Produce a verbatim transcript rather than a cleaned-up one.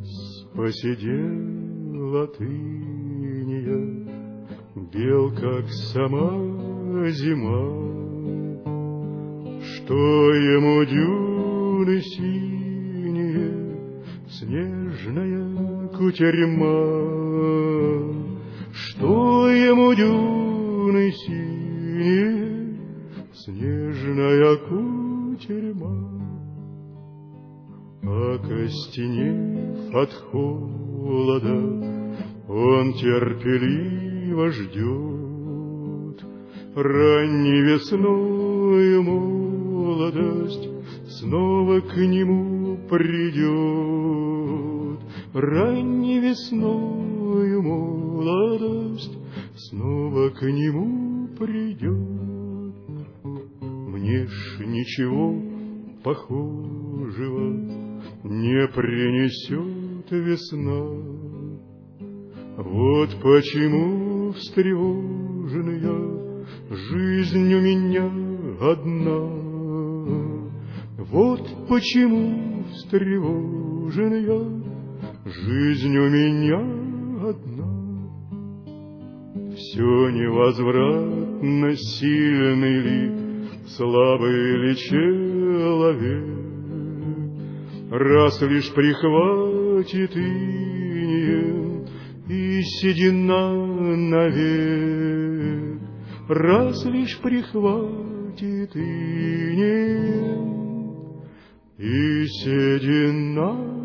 посидела ты, бел, как сама зима. Что ему дюны синие, снежная кутерьма? Что ему дюны синие, снежная кутерьма? Окостенев от холода, он терпеливо ждет. Ранней весною молодость снова к нему придет. Ранней весною молодость снова к нему придет. Мне ж ничего похожего не принесет весна. Вот почему встревожен я, жизнь у меня одна. Вот почему встревожен я, жизнь у меня одна. Все невозвратно, сильный ли, слабый ли человек, раз лишь прихватит инеем и седина навек, раз лишь прихватит инеем и седина